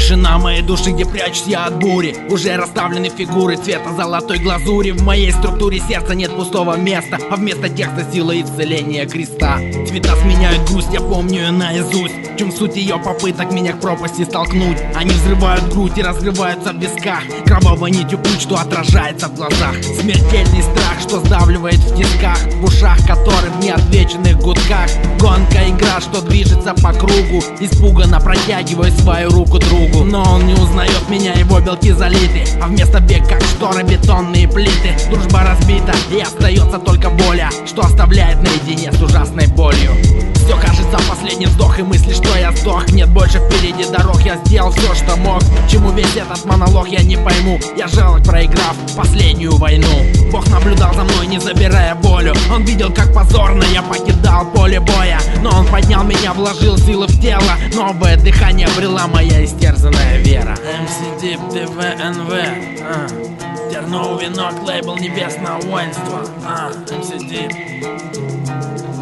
Тишина моей души, где прячусь я от бури. Уже расставлены фигуры цвета золотой глазури. В моей структуре сердца нет пустого места, а вместо текста сила исцеления креста. Цвета сменяют грусть, я помню ее наизусть. В чем суть ее попыток меня к пропасти столкнуть? Они взрывают грудь и разрываются в висках. Кровавой нитью путь, что отражается в глазах. Смертельный страх, что сдавливает в тисках, в ушах которых в неотвеченных гудках. Гонка игра, что движется по кругу. Испуганно протягиваю свою руку другу, но он не узнает меня, его белки залиты, а вместо бег как шторы бетонные плиты. Дружба разбита, и остается только воля, что оставляет наедине с ужасной болью. Все кажется последний вздох и мысли, что я сдох. Нет больше впереди дорог, я сделал все, что мог. Чему весь этот монолог, я не пойму. Я жалок, проиграв последнюю войну. Бог наблюдал за мной, не забирая волю. Он видел, как позорно я покидал поле боя, но он поднял меня, вложил силы в тело. Новое дыхание обрела моя истерзанная вера. MC Deep, ТВНВ, Терновый венок, лейбл Небесного воинства. MC Deep.